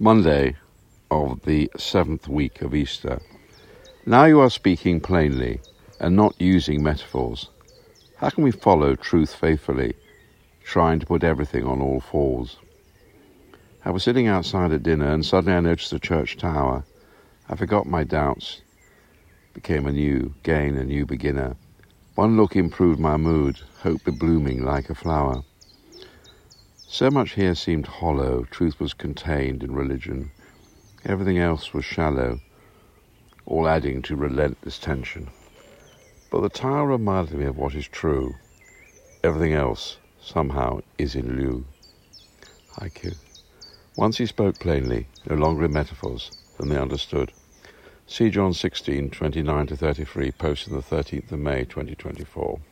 Monday of the 7th week of Easter. Now you are speaking plainly and not using metaphors. How can we follow truth faithfully, trying to put everything on all fours? I was sitting outside at dinner and suddenly I noticed the church tower. I forgot my doubts, became a new beginner. One look improved my mood, hope blooming like a flower. So much here seemed hollow, truth was contained in religion. Everything else was shallow, all adding to relentless tension. But the tower reminded me of what is true. Everything else, somehow, is in lieu. Haiku. Once he spoke plainly, no longer in metaphors, than they understood. See John 16, 29-33, posted on the 13th of May, 2024.